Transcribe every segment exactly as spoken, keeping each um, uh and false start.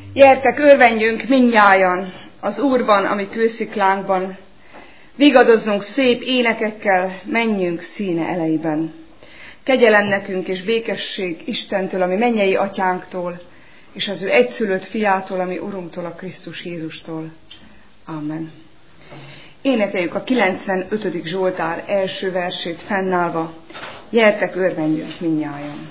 Gyertek, örvendjünk mindnyájan az Úrban, ami kősziklánkban, vigadozzunk szép énekekkel, menjünk színe elejében. Kegyelem nekünk és békesség Istentől, ami mennyei atyánktól, és az ő egyszülött fiától, ami Urunktól, a Krisztus Jézustól. Amen. Énekeljük a kilencvenötödik Zsoltár első versét fennállva. Gyertek, örvendjünk mindnyájan.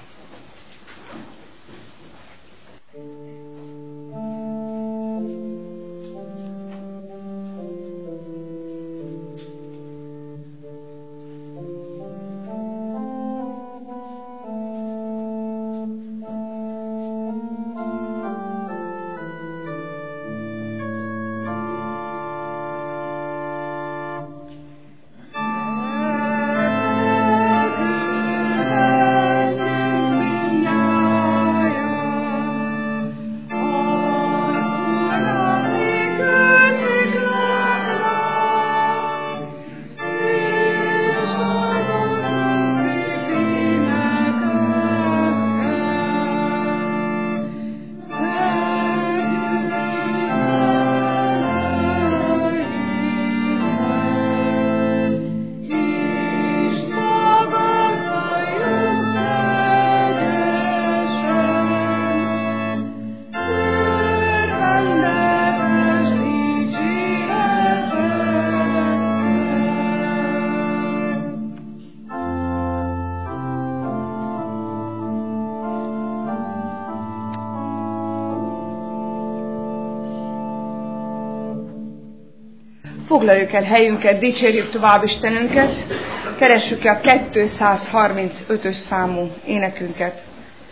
Foglaljuk el helyünket, dicsérjük tovább Istenünket, keressük el a kétszázharmincötös számú énekünket.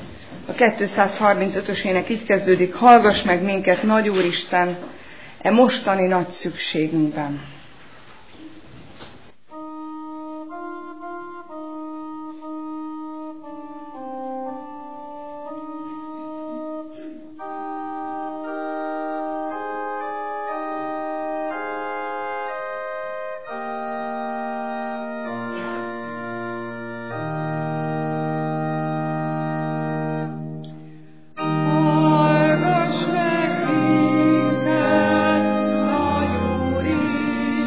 A kétszázharmincötös ének így kezdődik: hallgass meg minket, nagy Úristen, e mostani nagy szükségünkben. Hallgass meg minket, nagy Úr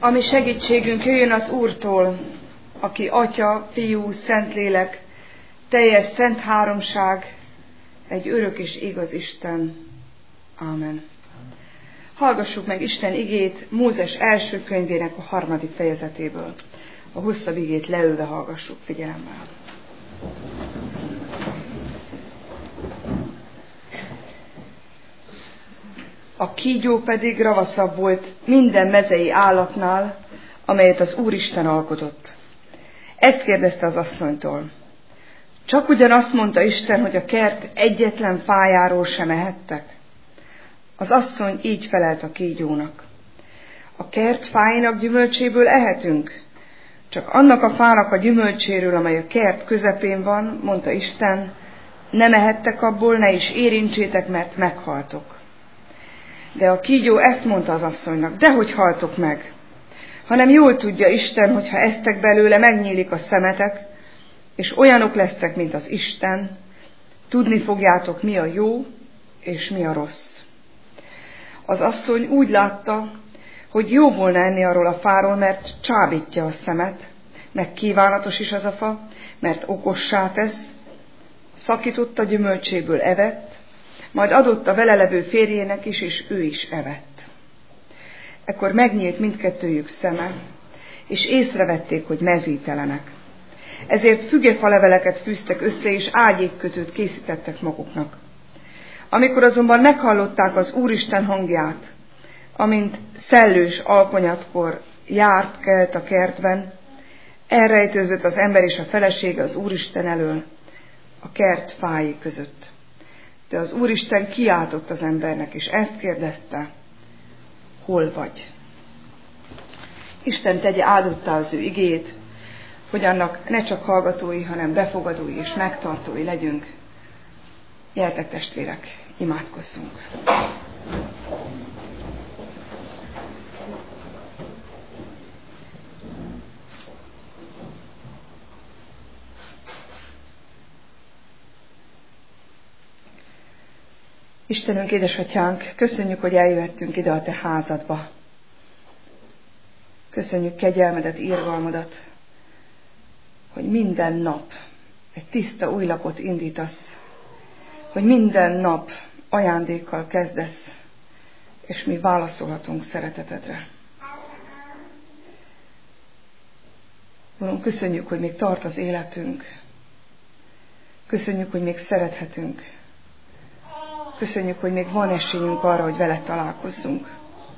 Ami segítségünk jöjjön az Úrtól, aki Atya, Fiú, Szentlélek, teljes szent háromság, egy örök és igaz Isten. Ámen. Hallgassuk meg Isten igét Mózes első könyvének a harmadik fejezetéből. A hosszabb igét leülve hallgassuk figyelemmel. A kígyó pedig ravaszabb volt minden mezei állatnál, amelyet az Úristen alkotott. Ezt kérdezte az asszonytól. Csak ugyanazt mondta Isten, hogy a kert egyetlen fájáról sem ehettek? Az asszony így felelt a kígyónak. A kert fáinak gyümölcséből ehetünk, csak annak a fának a gyümölcséről, amely a kert közepén van, mondta Isten, nem ehettek abból, ne is érintsétek, mert meghaltok. De a kígyó ezt mondta az asszonynak, dehogy haltok meg, hanem jól tudja Isten, hogy ha esztek belőle, megnyílik a szemetek, és olyanok lesztek, mint az Isten, tudni fogjátok, mi a jó és mi a rossz. Az asszony úgy látta, hogy jó volna enni arról a fáról, mert csábítja a szemet, meg kívánatos is az a fa, mert okossá tesz, szakította gyümölcséből evett, majd adott a vele levő férjének is, és ő is evett. Ekkor megnyílt mindkettőjük szeme, és észrevették, hogy mezítelenek. Ezért fügefaleveleket fűztek össze, és ágyékkötőt készítettek maguknak. Amikor azonban meghallották az Úristen hangját, amint szellős alkonyatkor járt kelt a kertben, elrejtőzött az ember és a felesége az Úristen elől, a kert fái között. De az Úristen kiáltott az embernek, és ezt kérdezte, hol vagy? Isten tegye áldottá az ő igét, hogy annak ne csak hallgatói, hanem befogadói és megtartói legyünk. Gyertek testvérek, imádkozzunk! Istenünk, édesatyánk, köszönjük, hogy eljöhettünk ide a te házadba. Köszönjük kegyelmedet, irgalmadat, hogy minden nap egy tiszta új lapot indítasz, hogy minden nap ajándékkal kezdesz, és mi válaszolhatunk szeretetedre. Uram, köszönjük, hogy még tart az életünk. Köszönjük, hogy még szerethetünk. Köszönjük, hogy még van esélyünk arra, hogy veled találkozzunk.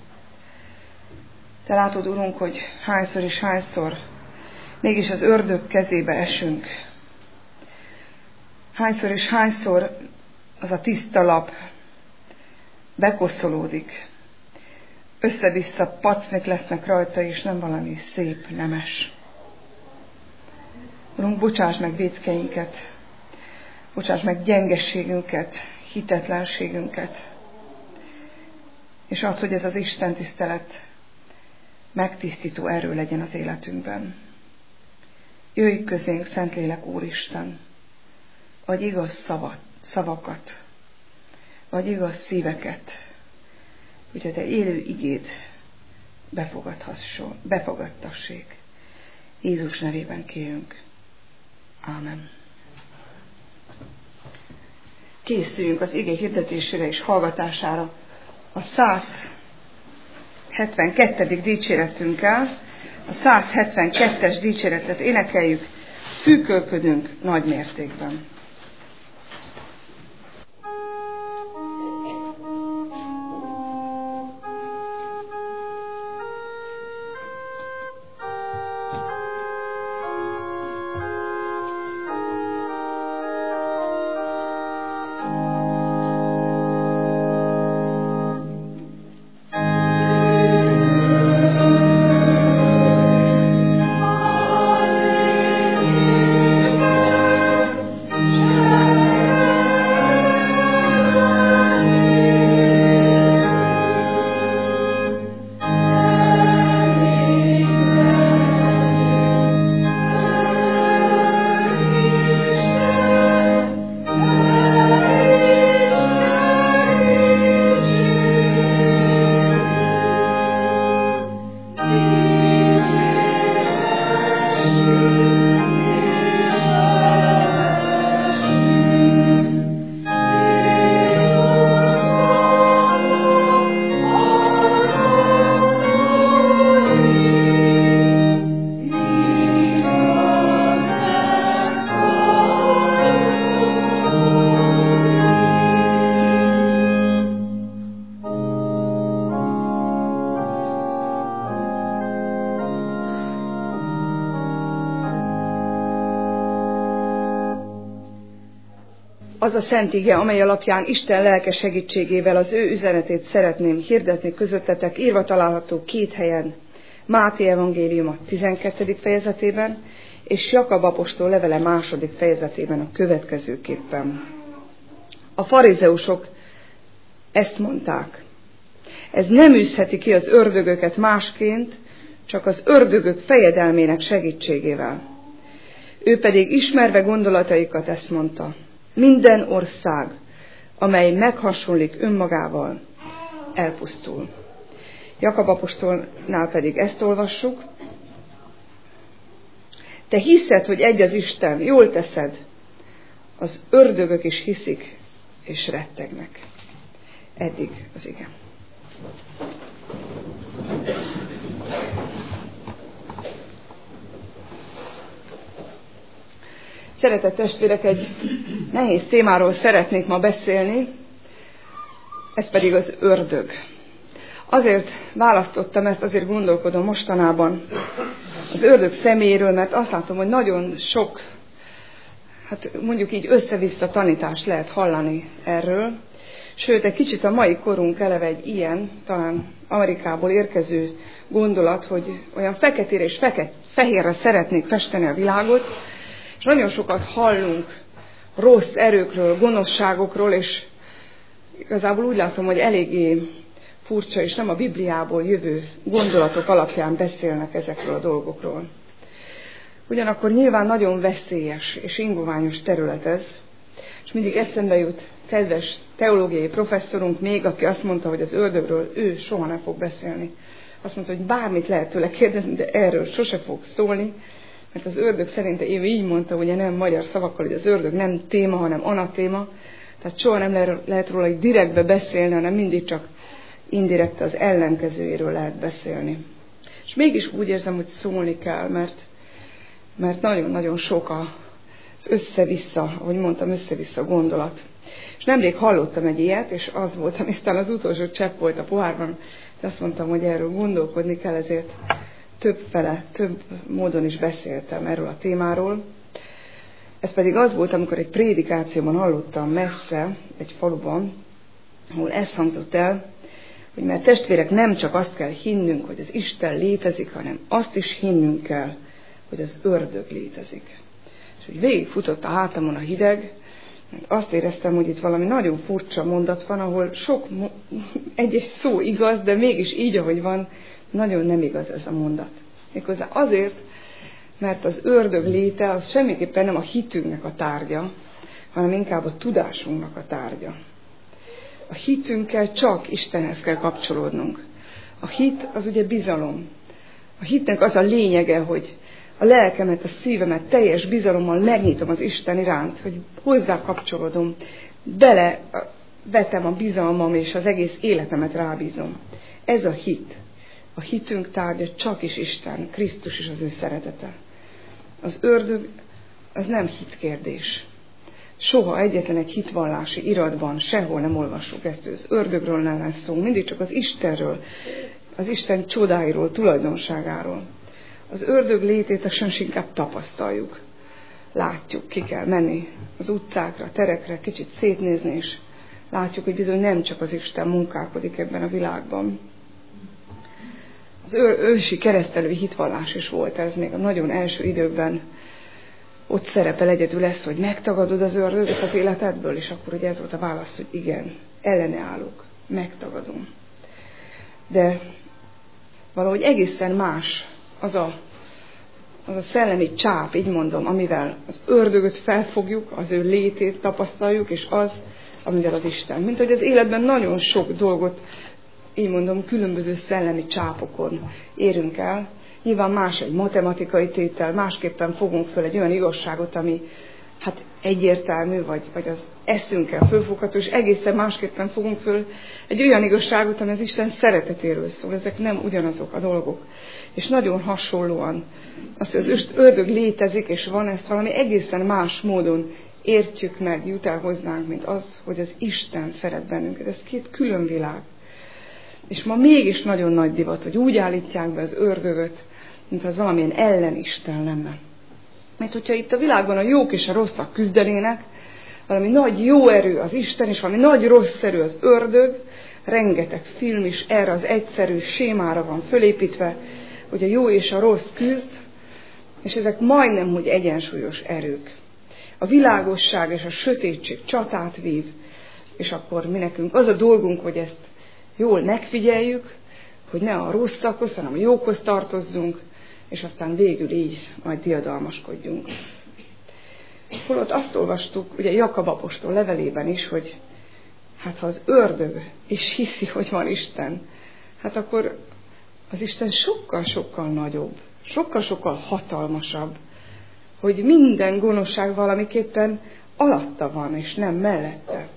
Te látod, Urunk, hogy hányszor és hányszor mégis az ördög kezébe esünk. Hányszor és hányszor az a tiszta lap bekoszolódik. Össze-vissza pacnek lesznek rajta, és nem valami szép, nemes. Urunk, bocsáss meg vétkeinket, bocsáss meg gyengességünket, hitetlenségünket, és add, hogy ez az Isten tisztelet megtisztító erő legyen az életünkben. Jöjj közénk, Szentlélek Úristen, adj igaz szavat, szavakat, adj igaz szíveket, hogy a te élő igéd befogadtassék. Jézus nevében kérünk. Ámen. Készüljünk az ige hirdetésére és hallgatására a száz hetvenkettedik dicséretünkkel. A száz hetvenkettes dicséretet énekeljük, szűkölködünk nagy mértékben. Amen. az a szent ige, amely alapján Isten lelke segítségével az ő üzenetét szeretném hirdetni közöttetek, írva található két helyen, Máté evangélium a tizenkettedik fejezetében, és Jakab apostol levele második fejezetében a következőképpen. A farizeusok ezt mondták: ez nem űzheti ki az ördögöket másként, csak az ördögök fejedelmének segítségével. Ő pedig ismerve gondolataikat ezt mondta: minden ország, amely meghasonlik önmagával, elpusztul. Jakab apostolnál pedig ezt olvassuk: te hiszed, hogy egy az Isten, jól teszed, az ördögök is hiszik és rettegnek. Eddig az ige. Szeretett testvérek, egy nehéz témáról szeretnék ma beszélni, ez pedig az ördög. Azért választottam ezt, azért gondolkodom mostanában az ördög személyéről, mert azt látom, hogy nagyon sok, hát mondjuk így össze-vissza tanítást lehet hallani erről. Sőt, egy kicsit a mai korunk eleve egy ilyen, talán Amerikából érkező gondolat, hogy olyan feketére és feket, fehérre szeretnék festeni a világot, és nagyon sokat hallunk rossz erőkről, gonoszságokról, és igazából úgy látom, hogy eléggé furcsa, és nem a Bibliából jövő gondolatok alapján beszélnek ezekről a dolgokról. Ugyanakkor nyilván nagyon veszélyes és ingoványos terület ez, és mindig eszembe jut kedves teológiai professzorunk még, aki azt mondta, hogy az ördögről ő soha nem fog beszélni. Azt mondta, hogy bármit lehet tőle kérdezni, de erről sose fog szólni, mert az ördög szerinte ő így mondta, ugye nem magyar szavakkal, hogy az ördög nem téma, hanem anatéma, tehát soha nem lehet róla így direktbe beszélni, hanem mindig csak indirekt az ellenkezőjéről lehet beszélni. És mégis úgy érzem, hogy szólni kell, mert, mert nagyon-nagyon sok az össze-vissza, ahogy mondtam, össze-vissza gondolat. És nemrég hallottam egy ilyet, és az volt, ami aztán az utolsó csepp volt a pohárban, de azt mondtam, hogy erről gondolkodni kell, ezért többfele, több módon is beszéltem erről a témáról. Ez pedig az volt, amikor egy prédikációban hallottam messze, egy faluban, ahol ez hangzott el, hogy mert testvérek, nem csak azt kell hinnünk, hogy az Isten létezik, hanem azt is hinnünk kell, hogy az ördög létezik. És úgy végigfutott a hátamon a hideg, mert azt éreztem, hogy itt valami nagyon furcsa mondat van, ahol sok egyes szó igaz, de mégis így, ahogy van, nagyon nem igaz ez a mondat. Méghozzá azért, mert az ördög léte az semmiképpen nem a hitünknek a tárgya, hanem inkább a tudásunknak a tárgya. A hitünkkel csak Istenhez kell kapcsolódnunk. A hit az ugye bizalom. A hitnek az a lényege, hogy a lelkemet, a szívemet teljes bizalommal megnyitom az Isten iránt, hogy hozzá kapcsolódom, bele vetem a bizalmam, és az egész életemet rábízom. Ez a hit. A hitünk tárgya csak is Isten, Krisztus és az ő szeretete. Az ördög az nem hitkérdés. Soha egyetlen egy hitvallási iratban sehol nem olvassuk ezt, az ördögről nem lesz szó, mindig csak az Istenről, az Isten csodáiról, tulajdonságáról. Az ördög létét azt inkább tapasztaljuk. Látjuk, ki kell menni az utcákra, terekre, kicsit szétnézni, és látjuk, hogy bizony nem csak az Isten munkálkodik ebben a világban. Az ő, ősi keresztelői hitvallás is volt ez még a nagyon első időkben. Ott szerepel egyedül ez, hogy megtagadod az ördögöt az életedből, és akkor ugye ez volt a válasz, hogy igen, ellene állok, megtagadom. De valahogy egészen más az a, az a szellemi csáp, így mondom, amivel az ördögöt felfogjuk, az ő létét tapasztaljuk, és az, amivel az Isten. Mint hogy az életben nagyon sok dolgot, így mondom, különböző szellemi csápokon érünk el. Nyilván más egy matematikai tétel, másképpen fogunk föl egy olyan igazságot, ami hát egyértelmű, vagy, vagy az eszünkkel fölfogható, és egészen másképpen fogunk föl egy olyan igazságot, ami az Isten szeretetéről szól. Ezek nem ugyanazok a dolgok. És nagyon hasonlóan az, hogy az ördög létezik, és van, ezt valami egészen más módon értjük meg, jut el hozzánk, mint az, hogy az Isten szeret bennünket. Ez két külön világ. És ma mégis nagyon nagy divat, hogy úgy állítják be az ördögöt, mint az valamilyen ellenisten lenne. Mert hogyha itt a világban a jók és a rosszak küzdenének, valami nagy jó erő az Isten, és valami nagy rossz erő az ördög. Rengeteg film is erre az egyszerű sémára van fölépítve, hogy a jó és a rossz küzd, és ezek majdnem, hogy egyensúlyos erők. A világosság és a sötétség csatát vív, és akkor mi nekünk az a dolgunk, hogy ezt jól megfigyeljük, hogy ne a rosszakhoz, hanem a jókhoz tartozzunk, és aztán végül így majd diadalmaskodjunk. Holott azt olvastuk, ugye Jakab apostol levelében is, hogy hát ha az ördög is hiszi, hogy van Isten, hát akkor az Isten sokkal-sokkal nagyobb, sokkal-sokkal hatalmasabb, hogy minden gonoszság valamiképpen alatta van, és nem mellette.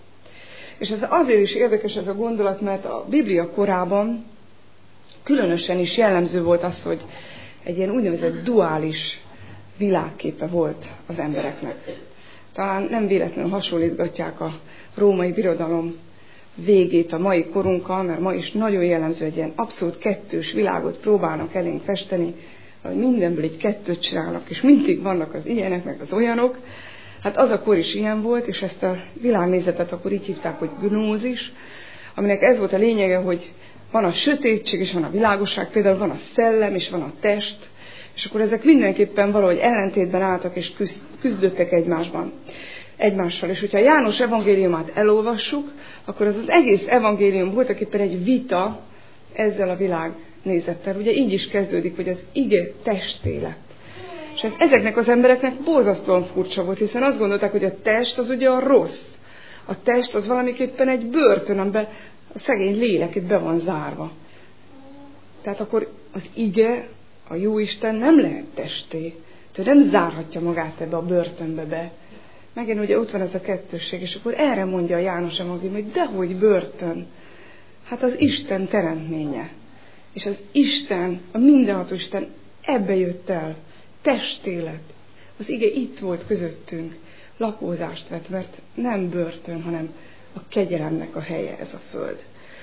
És ez azért is érdekes ez a gondolat, mert a Biblia korában különösen is jellemző volt az, hogy egy ilyen úgynevezett duális világképe volt az embereknek. Talán nem véletlenül hasonlítgatják a római birodalom végét a mai korunkkal, mert ma is nagyon jellemző, egy ilyen abszolút kettős világot próbálnak elénk festeni, hogy mindenből egy kettőt csinálnak, és mindig vannak az ilyenek, meg az olyanok. Hát az akkor is ilyen volt, és ezt a világnézetet akkor így hívták, hogy gnózis, aminek ez volt a lényege, hogy van a sötétség, és van a világosság, például van a szellem, és van a test, és akkor ezek mindenképpen valahogy ellentétben álltak, és küzdöttek egymásban, egymással. És hogyha János evangéliumát elolvassuk, akkor az az egész evangélium voltaképpen egy vita ezzel a világnézettel. Ugye így is kezdődik, hogy az ige testé lett. És hát ezeknek az embereknek borzasztóan furcsa volt, hiszen azt gondolták, hogy a test az ugye a rossz. A test az valamiképpen egy börtön, amiben a szegény lélek itt be van zárva. Tehát akkor az ige, a Jóisten nem lehet testé. Ő nem zárhatja magát ebbe a börtönbe be. Megint ugye ott van ez a kettősség, és akkor erre mondja a János evangélium, hogy dehogy börtön. Hát az Isten teremtménye. És az Isten, a mindenható Isten ebbe jött el. Testélet. Az ige itt volt közöttünk. Lakózást vett, mert nem börtön, hanem a kegyelemnek a helye ez a föld.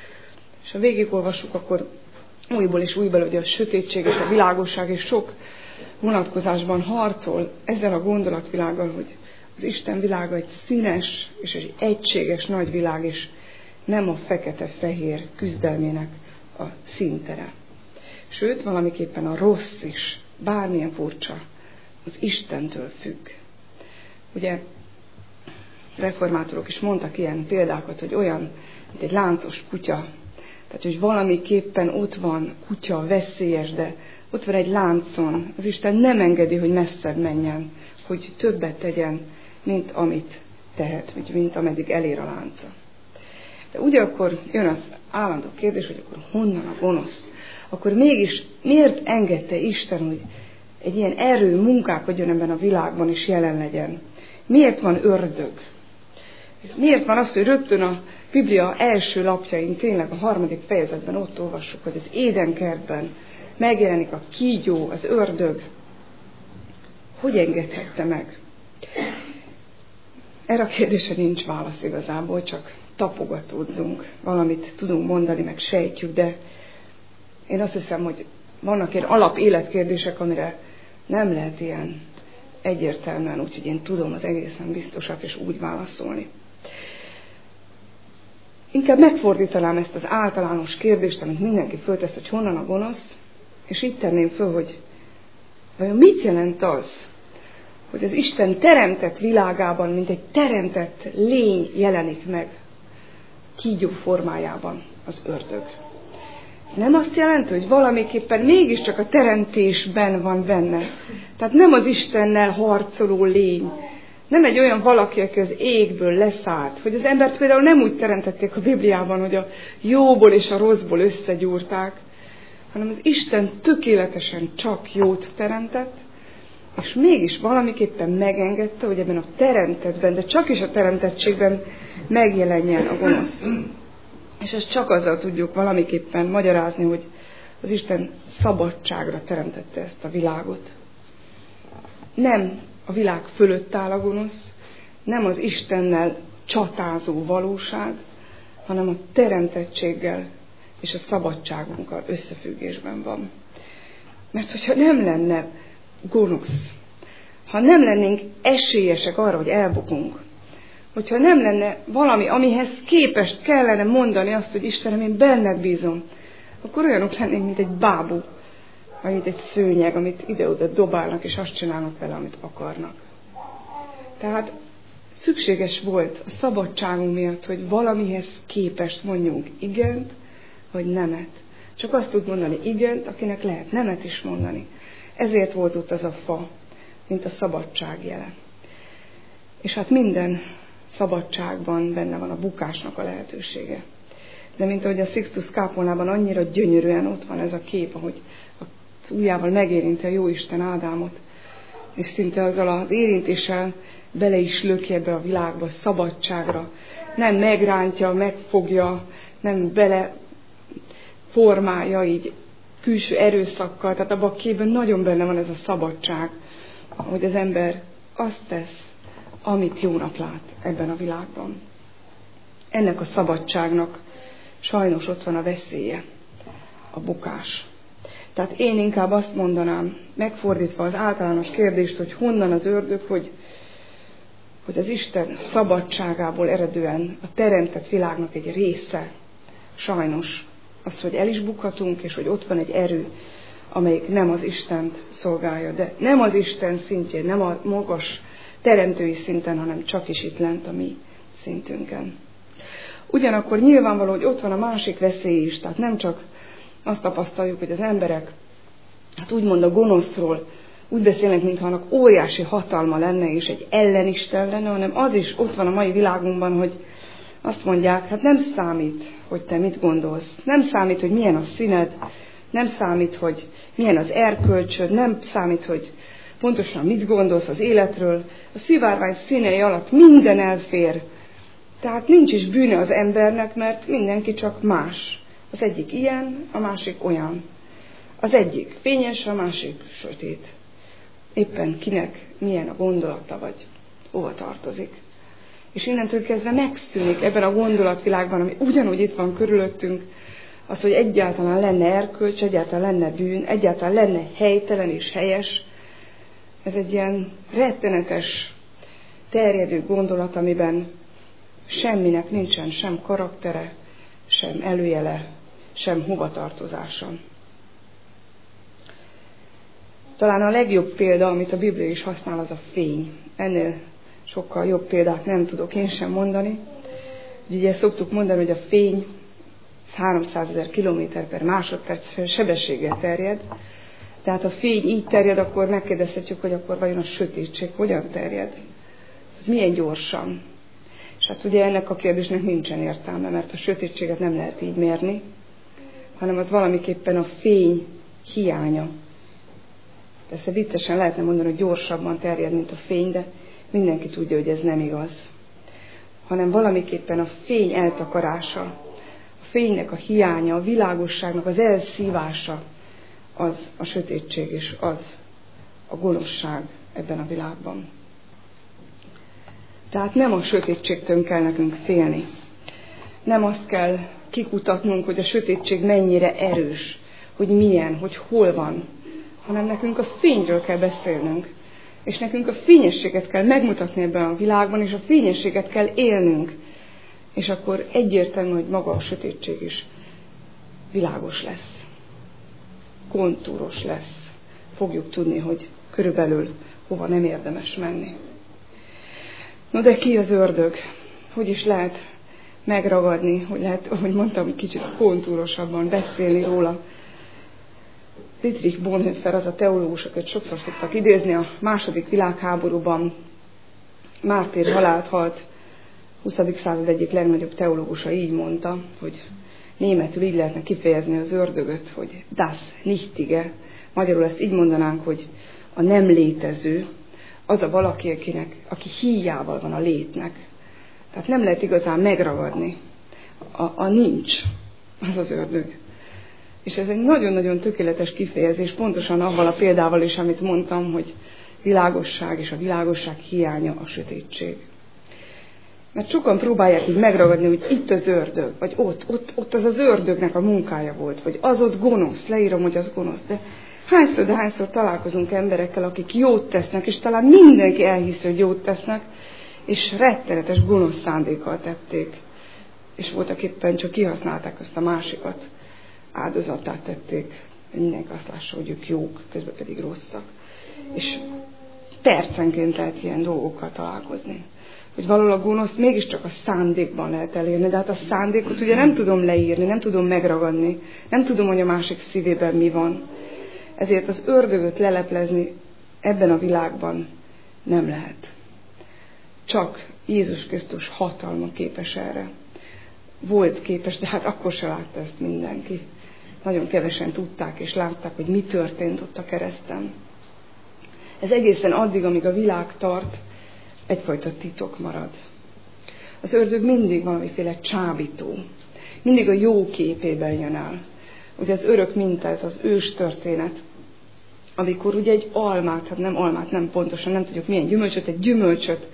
És ha végigolvassuk, akkor újból és újból, hogy a sötétség és a világosság és sok vonatkozásban harcol ezzel a gondolatvilággal, hogy az Isten világa egy színes és egy egységes nagy világ, és nem a fekete-fehér küzdelmének a színtere. Sőt, valamiképpen a rossz is, bármilyen furcsa, az Istentől függ. Ugye reformátorok is mondtak ilyen példákat, hogy olyan, mint egy láncos kutya. Tehát, hogy valamiképpen ott van kutya, veszélyes, de ott van egy láncon. Az Isten nem engedi, hogy messzebb menjen, hogy többet tegyen, mint amit tehet, vagy mint ameddig elér a lánca. De ugyanakkor jön az állandó kérdés, hogy akkor honnan a gonosz? Akkor mégis miért engedte Isten, hogy egy ilyen erő munkálkodjon ebben a világban is jelen legyen? Miért van ördög? Miért van az, hogy rögtön a Biblia első lapjain, tényleg a harmadik fejezetben ott olvassuk, hogy az Édenkertben megjelenik a kígyó, az ördög? Hogy engedhette meg? Erre a kérdésre nincs válasz igazából, csak tapogatódzunk, valamit tudunk mondani, meg sejtjük, de én azt hiszem, hogy vannak ilyen alap életkérdések, amire nem lehet ilyen egyértelműen, úgyhogy én tudom az egészen biztosat, és úgy válaszolni. Inkább megfordítanám ezt az általános kérdést, amit mindenki föltesz, hogy honnan a gonosz, és így tenném föl, hogy vajon mit jelent az, hogy az Isten teremtett világában, mint egy teremtett lény jelenik meg kígyó formájában az ördög. Nem azt jelenti, hogy valamiképpen mégiscsak a teremtésben van benne. Tehát nem az Istennel harcoló lény, nem egy olyan valaki, aki az égből leszállt, hogy az embert például nem úgy teremtették a Bibliában, hogy a jóból és a rosszból összegyúrták, hanem az Isten tökéletesen csak jót teremtett, és mégis valamiképpen megengedte, hogy ebben a teremtettben, de csak is a teremtettségben megjelenjen a gonosz. És ezt csak azzal tudjuk valamiképpen magyarázni, hogy az Isten szabadságra teremtette ezt a világot. Nem a világ fölött áll a gonosz, nem az Istennel csatázó valóság, hanem a teremtettséggel és a szabadságunkkal összefüggésben van. Mert hogyha nem lenne gonosz, ha nem lennénk esélyesek arra, hogy elbukunk, hogyha nem lenne valami, amihez képest kellene mondani azt, hogy Istenem, én benned bízom, akkor olyanok lennénk, mint egy bábú, vagy mint egy szőnyeg, amit ide-oda dobálnak, és azt csinálnak vele, amit akarnak. Tehát szükséges volt a szabadságunk miatt, hogy valamihez képest mondjunk igent, vagy nemet. Csak azt tud mondani igent, akinek lehet nemet is mondani. Ezért volt ott az a fa, mint a szabadság jele. És hát minden szabadságban benne van a bukásnak a lehetősége. De mint ahogy a Sixtus kápolnában annyira gyönyörűen ott van ez a kép, ahogy az ujjával megérinti a Jóisten Ádámot, és szinte azzal az érintéssel bele is löki ebbe a világba, szabadságra. Nem megrántja, megfogja, nem bele formálja így külső erőszakkal. Tehát abban a képben nagyon benne van ez a szabadság, hogy az ember azt tesz, amit jónak lát ebben a világban. Ennek a szabadságnak sajnos ott van a veszélye, a bukás. Tehát én inkább azt mondanám, megfordítva az általános kérdést, hogy honnan az ördög, hogy, hogy az Isten szabadságából eredően a teremtett világnak egy része, sajnos az, hogy el is bukhatunk, és hogy ott van egy erő, amelyik nem az Istent szolgálja, de nem az Isten szintjén, nem a magas teremtői szinten, hanem csak is itt lent a mi szintünkön. Ugyanakkor nyilvánvaló, hogy ott van a másik veszély is, tehát nem csak azt tapasztaljuk, hogy az emberek, hát úgymond a gonoszról úgy beszélnek, mintha annak óriási hatalma lenne, és egy ellenisten lenne, hanem az is ott van a mai világunkban, hogy azt mondják, hát nem számít, hogy te mit gondolsz, nem számít, hogy milyen a színed, nem számít, hogy milyen az erkölcsöd, nem számít, hogy pontosan mit gondolsz az életről, a szivárvány színei alatt minden elfér, tehát nincs is bűne az embernek, mert mindenki csak más. Az egyik ilyen, a másik olyan. Az egyik fényes, a másik sötét. Éppen kinek milyen a gondolata, vagy hova tartozik. És innentől kezdve megszűnik ebben a gondolatvilágban, ami ugyanúgy itt van körülöttünk, az, hogy egyáltalán lenne erkölcs, egyáltalán lenne bűn, egyáltalán lenne helytelen és helyes. Ez egy ilyen rettenetes, terjedő gondolat, amiben semminek nincsen sem karaktere, sem előjele, sem hovatartozása. Talán a legjobb példa, amit a Biblia is használ, az a fény. Ennél sokkal jobb példát nem tudok én sem mondani. Ugye szoktuk mondani, hogy a fény háromszázezer kilométer per másodperc sebességgel terjed. Tehát ha a fény így terjed, akkor megkérdezhetjük, hogy akkor vajon a sötétség hogyan terjed. Ez milyen gyorsan. És hát ugye ennek a kérdésnek nincsen értelme, mert a sötétséget nem lehet így mérni, hanem az valamiképpen a fény hiánya. Persze viccesen lehetne mondani, hogy gyorsabban terjed, mint a fény, de mindenki tudja, hogy ez nem igaz. Hanem valamiképpen a fény eltakarása, a fénynek a hiánya, a világosságnak az elszívása, az a sötétség, és az a gonoszság ebben a világban. Tehát nem a sötétségtől kell nekünk félni. Nem azt kell kikutatnunk, hogy a sötétség mennyire erős, hogy milyen, hogy hol van, hanem nekünk a fényről kell beszélnünk. És nekünk a fényességet kell megmutatni ebben a világban, és a fényességet kell élnünk. És akkor egyértelmű, hogy maga a sötétség is világos lesz. Kontúros lesz. Fogjuk tudni, hogy körülbelül hova nem érdemes menni. No de ki az ördög? Hogy is lehet megragadni, hogy lehet, ahogy mondtam, kicsit kontúrosabban beszélni róla. Dietrich Bonhoeffer, az a teológus, akit sokszor szoktak idézni, a második világháborúban mártír halált halt, huszadik század egyik legnagyobb teológusa így mondta, hogy németül így lehetne kifejezni az ördögöt, hogy das Nichtige. Magyarul ezt így mondanánk, hogy a nem létező, az a valaki, akinek, aki híjával van a létnek. Tehát nem lehet igazán megragadni. A, a nincs, az az ördög. És ez egy nagyon-nagyon tökéletes kifejezés, pontosan avval a példával is, amit mondtam, hogy világosság és a világosság hiánya a sötétség. Mert sokan próbálják így megragadni, hogy itt az ördög, vagy ott, ott, ott az az ördögnek a munkája volt, vagy az ott gonosz, leírom, hogy az gonosz, de hányszor, de hányszor találkozunk emberekkel, akik jót tesznek, és talán mindenki elhiszi, hogy jót tesznek, és rettenetes gonosz szándékkal tették, és voltak éppen csak kihasználták azt a másikat, áldozattá tették, mindenki azt lássa, hogy ők jók, közben pedig rosszak. És percenként lehet ilyen dolgokkal találkozni. Hogy valahol a gonosz mégiscsak a szándékban lehet elérni, de hát a szándékot ugye nem tudom leírni, nem tudom megragadni, nem tudom, hogy a másik szívében mi van. Ezért az ördögöt leleplezni ebben a világban nem lehet. Csak Jézus Krisztus hatalma képes erre. Volt képes, de hát akkor se látta ezt mindenki. Nagyon kevesen tudták és látták, hogy mi történt ott a kereszten. Ez egészen addig, amíg a világ tart, egyfajta titok marad. Az ördög mindig valamiféle csábító. Mindig a jó képében jön el. Ugye az örök minta, ez az ős történet, amikor ugye egy almát, hát nem almát, nem pontosan, nem tudjuk milyen gyümölcsöt, egy gyümölcsöt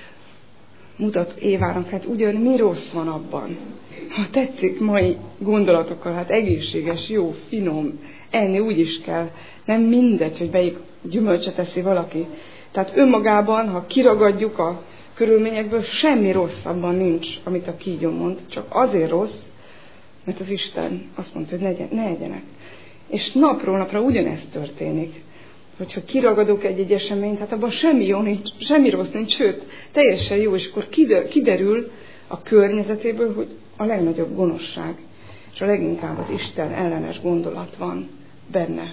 mutat Évának, hát ugyan mi rossz van abban? Ha tetszik mai gondolatokkal, hát egészséges, jó, finom, enni úgy is kell. Nem mindegy, hogy melyik gyümölcsöt eszi valaki. Tehát önmagában, ha kiragadjuk a körülményekből, semmi rossz abban nincs, amit a kígyó mond, csak azért rossz, mert az Isten azt mondta, hogy ne egyenek. És napról napra ugyanezt történik. Hogyha kiragadok egy-egy eseményt, hát abban semmi jó nincs, semmi rossz nincs, sőt, teljesen jó, és akkor kiderül a környezetéből, hogy a legnagyobb gonoszság, és a leginkább az Isten ellenes gondolat van benne.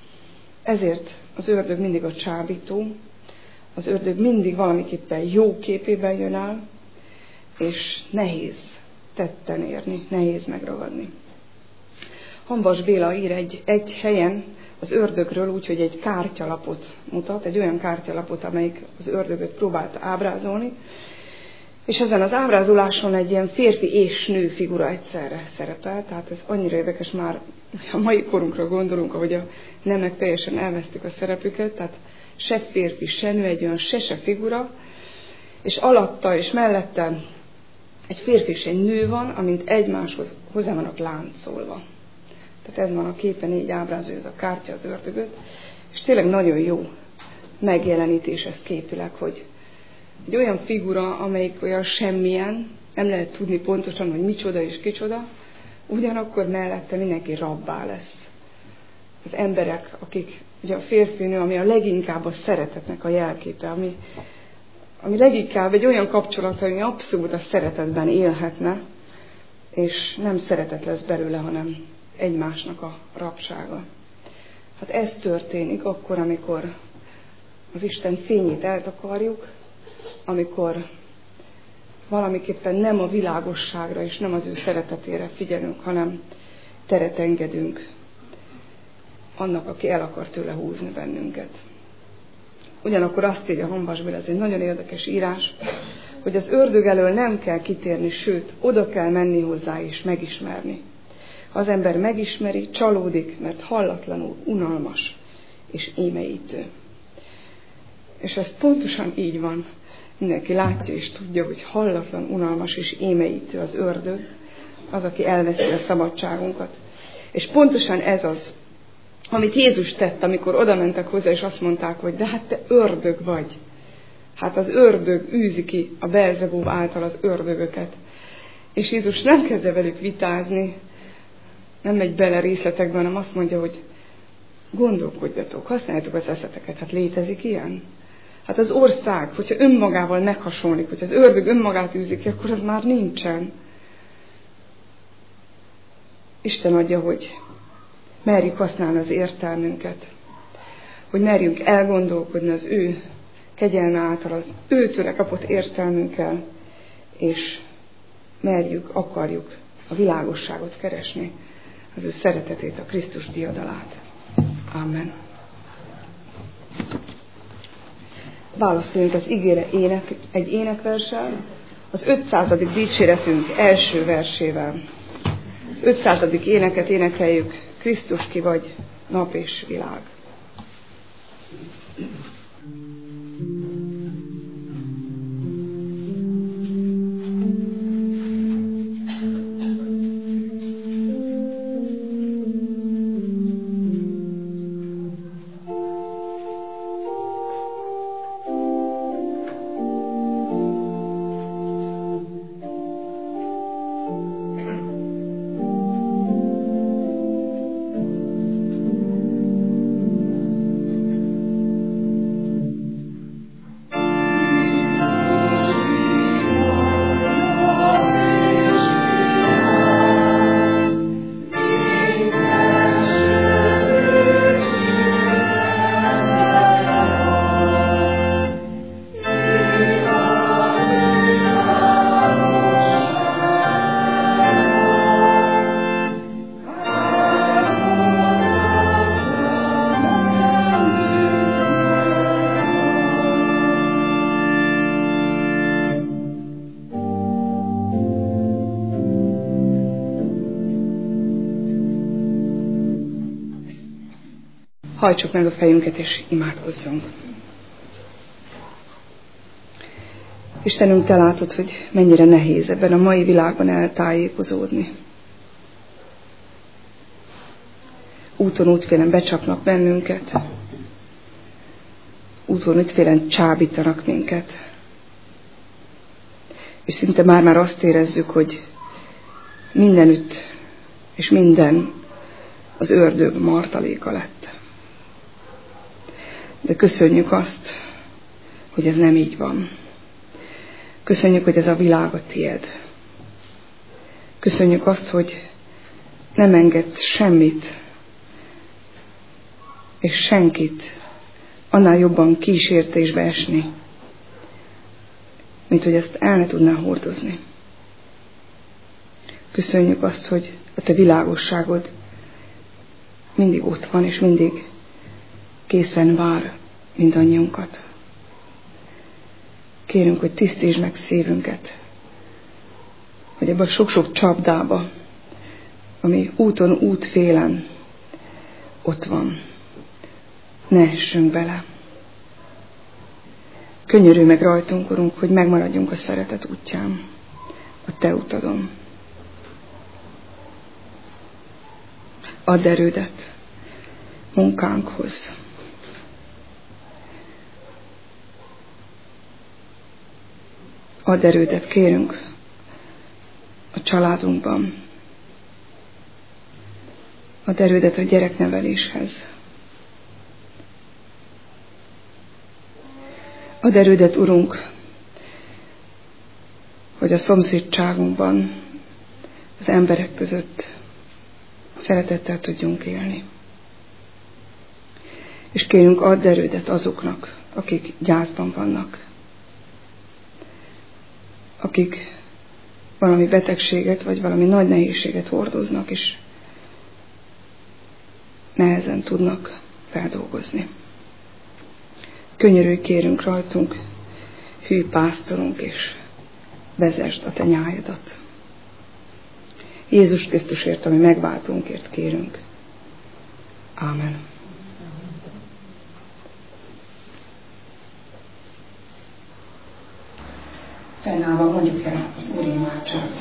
Ezért az ördög mindig a csábító, az ördög mindig valamiképpen jó képében jön el, és nehéz tetten érni, nehéz megragadni. Hambas Béla ír egy, egy helyen az ördögről úgy, hogy egy kártyalapot mutat, egy olyan kártyalapot, amelyik az ördögöt próbálta ábrázolni, és ezen az ábrázoláson egy ilyen férfi és nő figura egyszerre szerepel, tehát ez annyira érdekes, már a mai korunkra gondolunk, ahogy a nemek teljesen elvesztik a szerepüket, tehát se férfi, se nő, egy olyan se-se figura, és alatta és mellette egy férfi és egy nő van, amint egymáshoz hozzá vannak láncolva. Tehát ez van a képen, így ábrázolja ez a kártya az ördögöt, és tényleg nagyon jó megjelenítés ez képileg, hogy egy olyan figura, amelyik olyan semmilyen, nem lehet tudni pontosan, hogy micsoda és kicsoda, ugyanakkor mellette mindenki rabbá lesz. Az emberek, akik, ugye a férfinő, ami a leginkább a szeretetnek a jelképe, ami, ami leginkább egy olyan kapcsolat, ami abszolút a szeretetben élhetne, és nem szeretet lesz belőle, hanem egymásnak a rabsága. Hát ez történik akkor, amikor az Isten fényét eltakarjuk, amikor valamiképpen nem a világosságra és nem az ő szeretetére figyelünk, hanem teret engedünk annak, aki el akar tőle húzni bennünket. Ugyanakkor azt írja Hambas Béla, ez egy nagyon érdekes írás, hogy az ördög elől nem kell kitérni, sőt, oda kell menni hozzá és megismerni. Ha az ember megismeri, csalódik, mert hallatlanul unalmas és émeítő. És ez pontosan így van. Mindenki látja és tudja, hogy hallatlan, unalmas és émeítő az ördög, az, aki elveszi a szabadságunkat. És pontosan ez az, amit Jézus tett, amikor oda mentek hozzá, és azt mondták, hogy de hát te ördög vagy. Hát az ördög űzi ki a Belzebub által az ördögöket. És Jézus nem kezdje velük vitázni, nem megy bele részletekben, hanem azt mondja, hogy gondolkodjatok, használjátok az eszeteket, hát létezik ilyen? Hát az ország, hogyha önmagával meghasonlik, hogyha az ördög önmagát űzi ki, akkor az már nincsen. Isten adja, hogy merjük használni az értelmünket, hogy merjünk elgondolkodni az ő kegyelme által, az őtőle kapott értelmünkkel, és merjük, akarjuk a világosságot keresni, az ő szeretetét, a Krisztus diadalát. Amen. Válaszoljunk az igére ének, egy énekverssel, az ötszázadik dicséretünk első versével. Az ötszázadik éneket énekeljük, Krisztus ki vagy, nap és világ. Hajtsuk meg a fejünket és imádkozzunk. Istenünk, Te látod, hogy mennyire nehéz ebben a mai világban eltájékozódni. Úton, útfélen becsapnak bennünket. Úton, útfélen csábítanak minket. És szinte már-már azt érezzük, hogy mindenütt és minden az ördög martaléka lett. De köszönjük azt, hogy ez nem így van. Köszönjük, hogy ez a világ a tiéd. Köszönjük azt, hogy nem enged semmit és senkit annál jobban kísértésbe esni, mint hogy ezt el ne tudná hordozni. Köszönjük azt, hogy a Te világosságod mindig ott van, és mindig készen vár mindannyiunkat. Kérünk, hogy tisztítsd meg szívünket, hogy ebben a sok-sok csapdába, ami úton, útfélen ott van, ne essünk bele. Könyörülj meg rajtunk, Urunk, hogy megmaradjunk a szeretet útján, a Te utadon. Add erődet munkánkhoz. Add erődet, kérünk, a családunkban. Add erődet a gyerekneveléshez. Add erődet, Urunk, hogy a szomszédságunkban, az emberek között szeretettel tudjunk élni. És kérünk, add erődet azoknak, akik gyászban vannak, akik valami betegséget, vagy valami nagy nehézséget hordoznak, és nehezen tudnak feldolgozni. Könyörülj, kérünk rajtunk, hű pásztorunk, és vezesd a Te nyájadat. Jézus Krisztusért, ami megváltunkért kérünk. Ámen. Fennállva mondjuk el az Úr imádságot.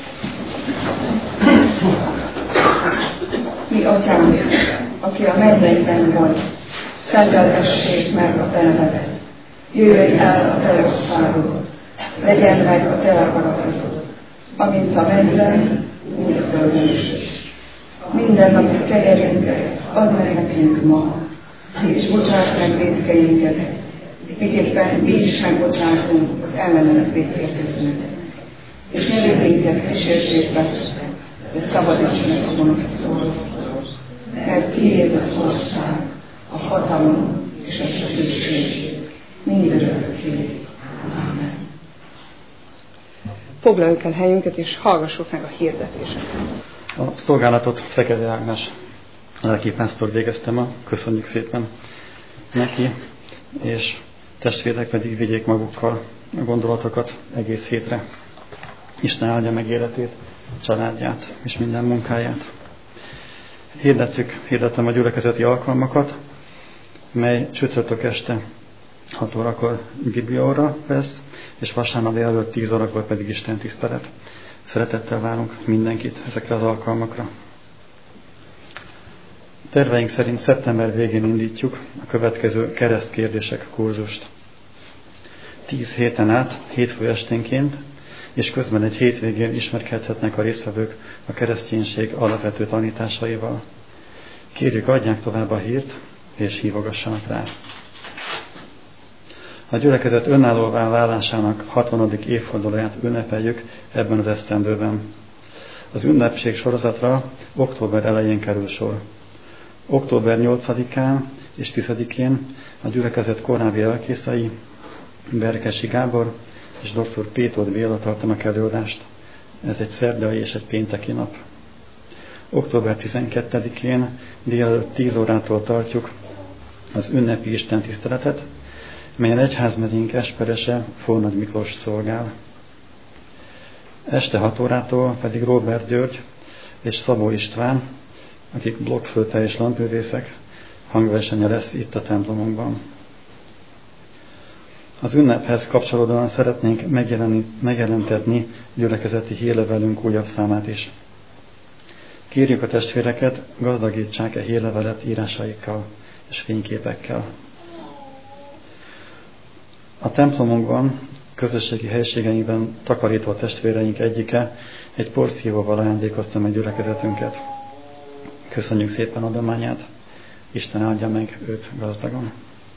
Mi Atyánk, aki a mennyekben vagy, szenteltessék meg a Te neved. Jöjjön el a Te országod, legyen meg a Te akaratod, amint a mennyben, úgy a földön is. Minden napi kenyerünket add meg nekünk ma, és bocsásd meg vétkeinket, miképpen mi is megbocsátunk az ellenünk vétkezőknek. És ne vigy minket kísértésbe, de szabadíts meg a gonosztól, mert tiéd az ország, a hatalom és a dicsőség mindörökké. Ámen. Foglaljuk el helyünket, és hallgassuk meg a hirdetéseket. A szolgálatot Fekete Ágnes lelkipásztor végezte ma, köszönjük szépen neki, és testvérek pedig vigyék magukkal a gondolatokat egész hétre. Isten áldja meg életét, családját és minden munkáját. Hirdettük, hirdettem a gyülekezeti alkalmakat, mely csütörtök este hat órakor Bibliaóra lesz, és vasárnap délelőtt tíz órakor pedig Isten tisztelet. Szeretettel várunk mindenkit ezekre az alkalmakra. Terveink szerint szeptember végén indítjuk a következő keresztkérdések kurzust. Tíz héten át, hétfő esténként, és közben egy hétvégén ismerkedhetnek a résztvevők a kereszténység alapvető tanításaival. Kérjük, adják tovább a hírt, és hívogassanak rá. A gyülekezet önállóvá válásának hatvanadik évfordulóját ünnepeljük ebben az esztendőben. Az ünnepség sorozatra október elején kerül sor. október nyolcadikán és tizedikén a gyülekezet korábbi elkészei, Berkesi Gábor és doktor Pétód Béla tartanak előadást. Ez egy szerdai és egy pénteki nap. október tizenkettedikén délelőtt tíz órától tartjuk az ünnepi istentiszteletet, melyen egyházmegyénk esperese Fornagy Miklós szolgál. Este hat órától pedig Róbert György és Szabó István, akik blokkflöte és lampművészek, hangversenye lesz itt a templomunkban. Az ünnephez kapcsolódóan szeretnénk megjelentetni gyülekezeti hírlevelünk újabb számát is. Kérjük a testvéreket, gazdagítsák e hírlevelet írásaikkal és fényképekkel. A templomunkban, közösségi helységeinkben takarító testvéreink egyike egy porszívóval ajándékozta meg gyülekezetünket. Köszönjük szépen adományát, Isten áldja meg őt gazdagon.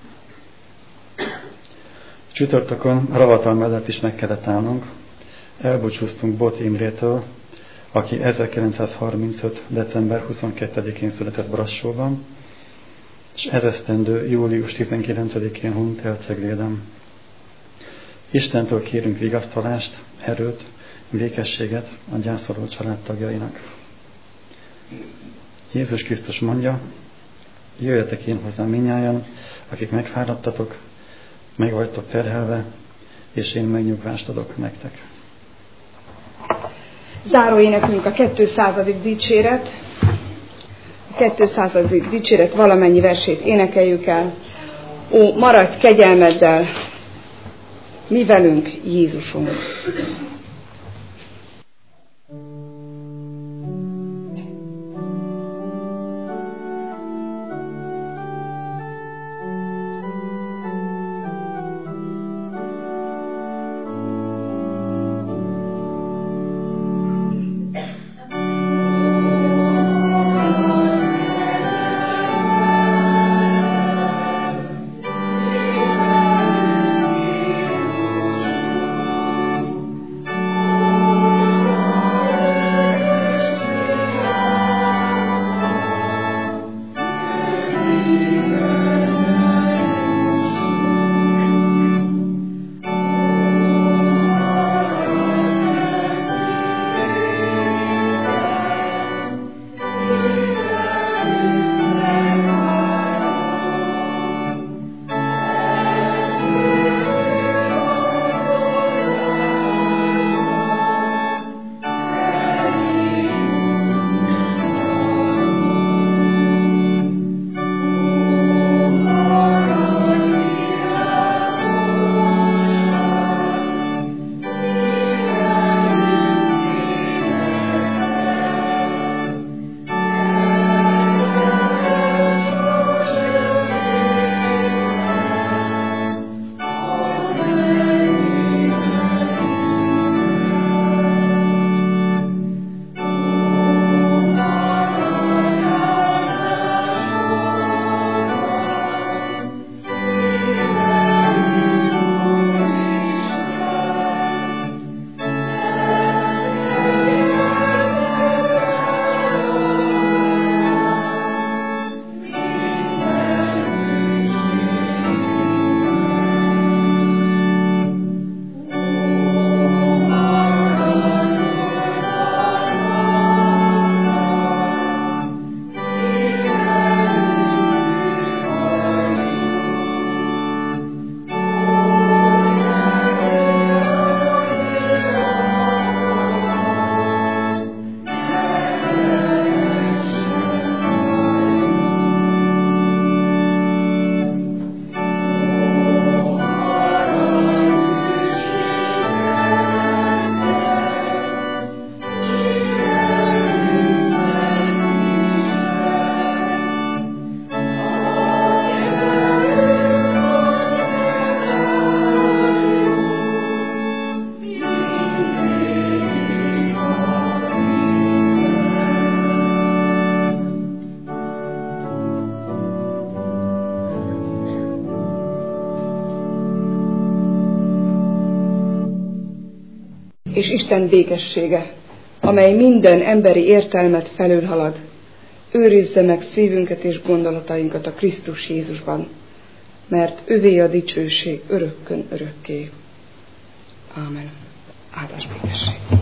Csütörtökön ravatal mellett is meg kellett állnunk. Elbúcsúztunk Bot Imrétől, aki ezerkilencszázharmincöt. december huszonkettedikén született Brassóban, és ez esztendő július tizenkilencedikén hunyt el Cegléden. Istentől kérünk vigasztalást, erőt, békességet a gyászoló családtagjainak. Jézus Krisztus mondja, jöjjetek én hozzám mindnyájan, akik megfáradtatok, meg vagytok terhelve, és én megnyugvást adok nektek. Záró énekünk a kétszázadik dicséret. A kétszázadik dicséret valamennyi versét énekeljük el. Ó, maradj kegyelmeddel, mi velünk Jézusunk. És Isten békessége, amely minden emberi értelmet felülhalad, őrizze meg szívünket és gondolatainkat a Krisztus Jézusban, mert övé a dicsőség örökkön örökké. Ámen. Áldás békesség.